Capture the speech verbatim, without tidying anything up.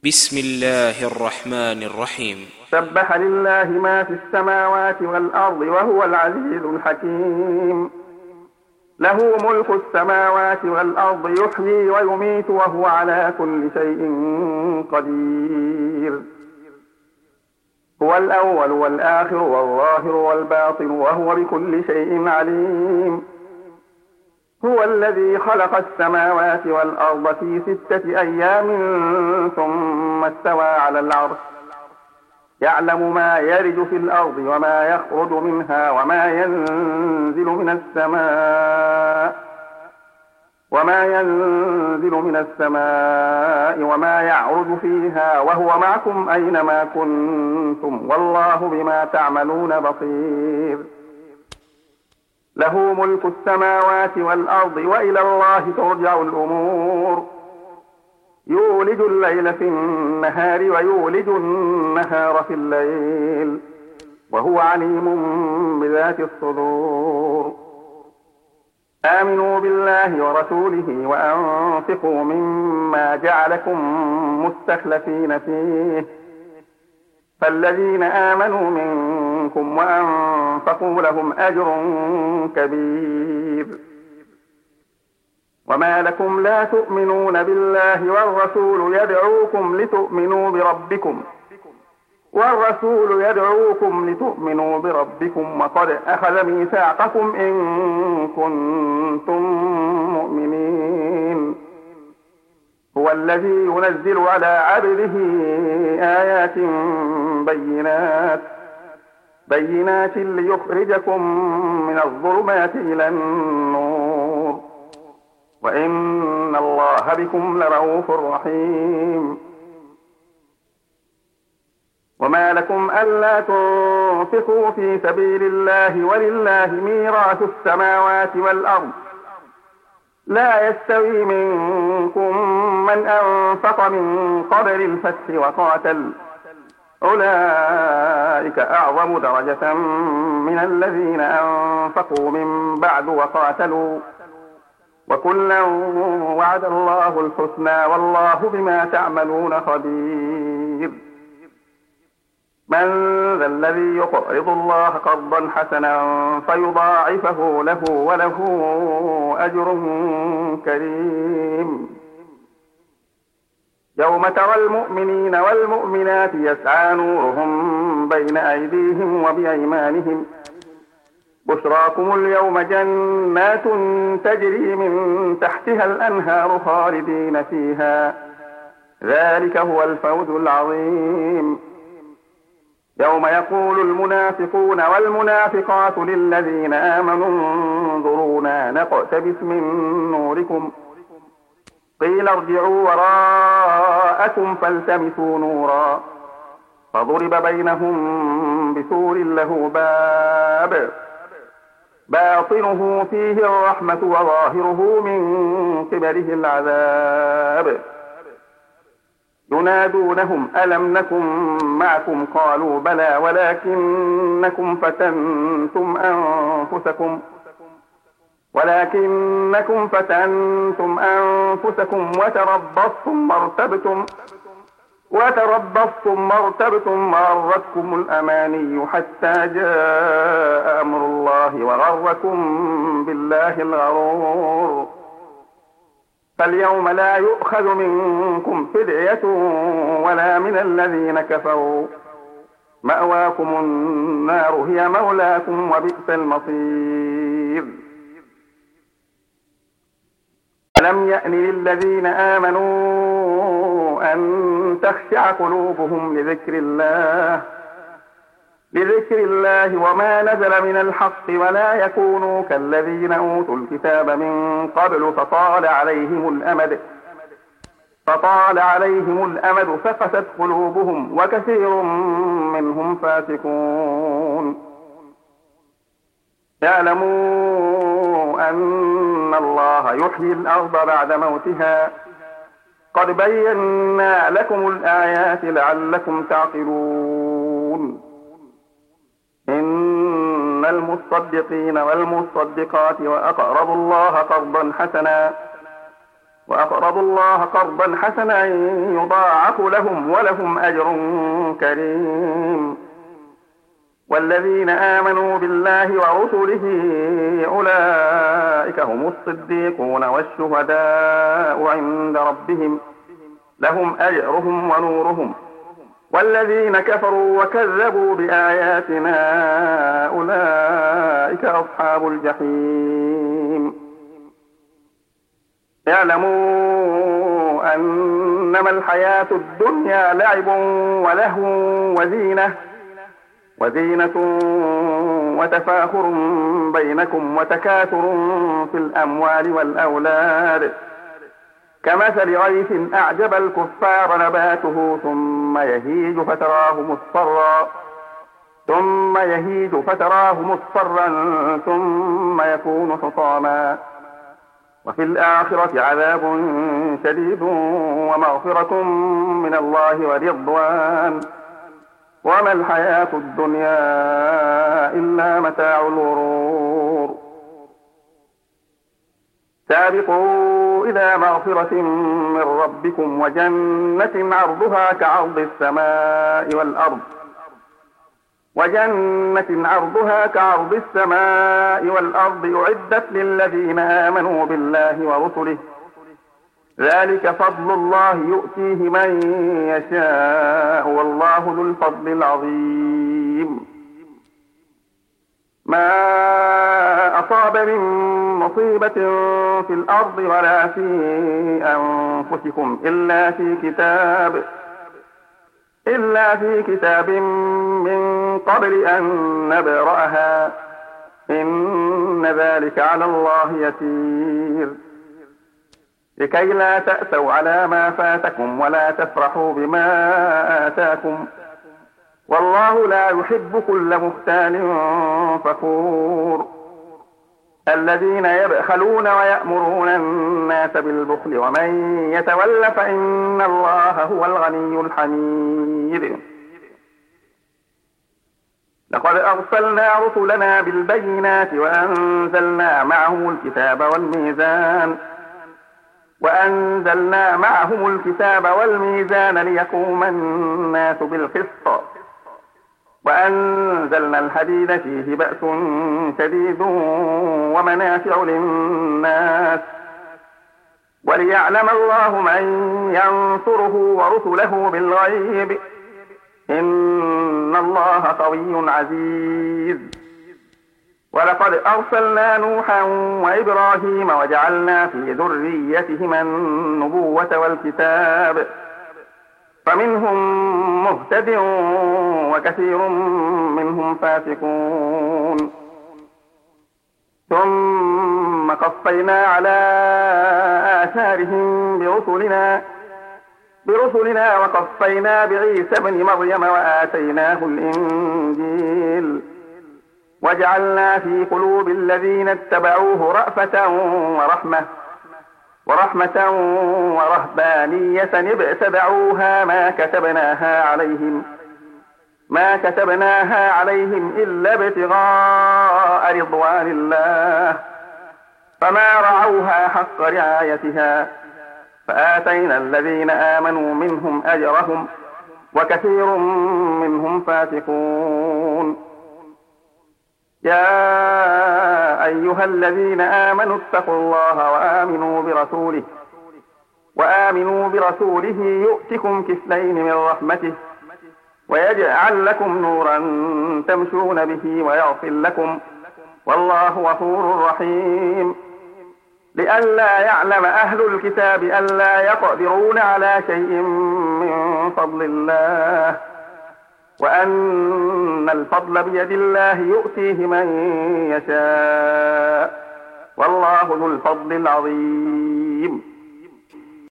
بسم الله الرحمن الرحيم. سبح لله ما في السماوات والأرض وهو العزيز الحكيم. له ملك السماوات والأرض يحيي ويميت وهو على كل شيء قدير. هو الأول والآخر والظاهر والباطن وهو بكل شيء عليم. هو الذي خلق السماوات والأرض في ستة أيام ثم استوى على العرش يعلم ما يرج في الأرض وما يخرج منها وما ينزل من السماء وما ينزل من السماء وما يعرج فيها وهو معكم أينما كنتم والله بما تعملون بصير. له ملك السماوات والأرض وإلى الله ترجع الأمور. يولج الليل في النهار ويولج النهار في الليل وهو عليم بذات الصدور. آمنوا بالله ورسوله وأنفقوا مما جعلكم مستخلفين فيه فالذين آمنوا منكم وأنفقوا لهم أجر كبير. وما لكم لا تؤمنون بالله والرسول يدعوكم لتؤمنوا بربكم والرسول يدعوكم لتؤمنوا بربكم وقد أخذ ميثاقكم إن كنتم مؤمنين. هو الذي ينزل على عبده آيات بينات بينات ليخرجكم من الظلمات إلى النور وإن الله بكم لرؤوف رحيم. وما لكم ألا تنفقوا في سبيل الله ولله ميراث السماوات والأرض لا يستوي منكم من أنفق من قبل الفتح وقاتل أولئك أعظم درجة من الذين أنفقوا من بعد وقاتلوا وكلا وعد الله الحسنى والله بما تعملون خبير. من ذا الذي يقرض الله قرضا حسنا فيضاعفه له وله أجر كريم. يوم ترى المؤمنين والمؤمنات يسعى نورهم بين أيديهم وبأيمانهم بشراكم اليوم جنات تجري من تحتها الأنهار خالدين فيها ذلك هو الفوز العظيم. يوم يقول المنافقون والمنافقات للذين آمنوا انظرونا نقتبس من نوركم قيل ارجعوا وراءكم فالتمسوا نورا فضرب بينهم بسور له باب باطنه فيه الرحمة وظاهره من قبله العذاب. ينادونهم ألم نكن معكم قالوا بلى ولكنكم فتنتم أنفسكم ولكنكم فتنتم أنفسكم وتربصتم وارتبتم وتربصتم وارتبتم وغرتكم الأماني حتى جاء أمر الله وغركم بالله الغرور. فاليوم لا يؤخذ منكم فدية ولا من الذين كفروا مأواكم النار هي مولاكم وبئس المصير. ألم يأن للذين آمنوا أن تخشع قلوبهم لذكر الله لذكر الله وما نزل من الحق ولا يكونوا كالذين أوتوا الكتاب من قبل فطال عليهم الأمد فطال عليهم الأمد فقست قلوبهم وكثير منهم فاسقون. اعلموا أن الله يحيي الأرض بعد موتها قد بينا لكم الآيات لعلكم تعقلون. إن المصدقين والمصدقات وأقرضوا الله قرضا حسنا وأقرضوا الله قرضا حسنا يضاعف لهم ولهم أجر كريم. والذين آمنوا بالله ورسله أولئك هم الصديقون والشهداء عند ربهم لهم أجرهم ونورهم. والذين كفروا وكذبوا بآياتنا أولئك أصحاب الجحيم. اعلموا أنما الحياة الدنيا لعب ولهو وزينة وزينة وتفاخر بينكم وتكاثر في الأموال والأولاد كمثل غيث أعجب الكفار نباته ثم يهيج فتراه مصفرا ثم يهيج فتراه مصفرا ثم يكون حطاما وفي الآخرة عذاب شديد ومغفرة من الله ورضوان وما الحياة الدنيا إلا متاع الغرور. سابقوا إلى مغفرة من ربكم وجنة عرضها كعرض السماء والأرض وجنة عرضها كعرض السماء والأرض أعدت للذين آمنوا بالله ورسله ذلك فضل الله يؤتيه من يشاء والله ذو الفضل العظيم. ما أصاب من مصيبة في الأرض ولا في أنفسكم إلا في كتاب إلا في كتاب من قبل أن نبرأها إن ذلك على الله يسير. لكي لا تأسوا على ما فاتكم ولا تفرحوا بما آتاكم والله لا يحب كل مختال فخور. الذين يبخلون ويأمرون الناس بالبخل ومن يتول فإن الله هو الغني الحميد. لقد أرسلنا رسلنا بالبينات وأنزلنا معهم الكتاب والميزان وأنزلنا معهم الكتاب والميزان ليقوم الناس بالقسط وأنزلنا الحديد فيه بأس شديد ومنافع للناس وليعلم الله من ينصره ورسله بالغيب إن الله قوي عزيز. ولقد أرسلنا نوحا وإبراهيم وجعلنا في ذريتهما النبوة والكتاب فمنهم مهتد وكثير منهم فاسقون. ثم قفينا على آثارهم برسلنا برسلنا وقفينا بعيسى ابن مريم وآتيناه الإنجيل وجعلنا في قلوب الذين اتبعوه رأفة ورحمة ورحمة ورهبانية ابتدعوها ما كتبناها عليهم ما كتبناها عليهم إلا ابتغاء رضوان الله فما رعوها حق رعايتها فآتينا الذين آمنوا منهم أجرهم وكثير منهم فاسقون. يا أيها الذين آمنوا اتقوا الله وآمنوا برسوله وآمنوا برسوله يؤتكم كفلين من رحمته ويجعل لكم نورا تمشون به ويغفر لكم والله غفور رحيم. لئلا يعلم أهل الكتاب ألا يقدرون على شيء من فضل الله وأن الفضل بيد الله يؤتيه من يشاء والله ذو الفضل العظيم.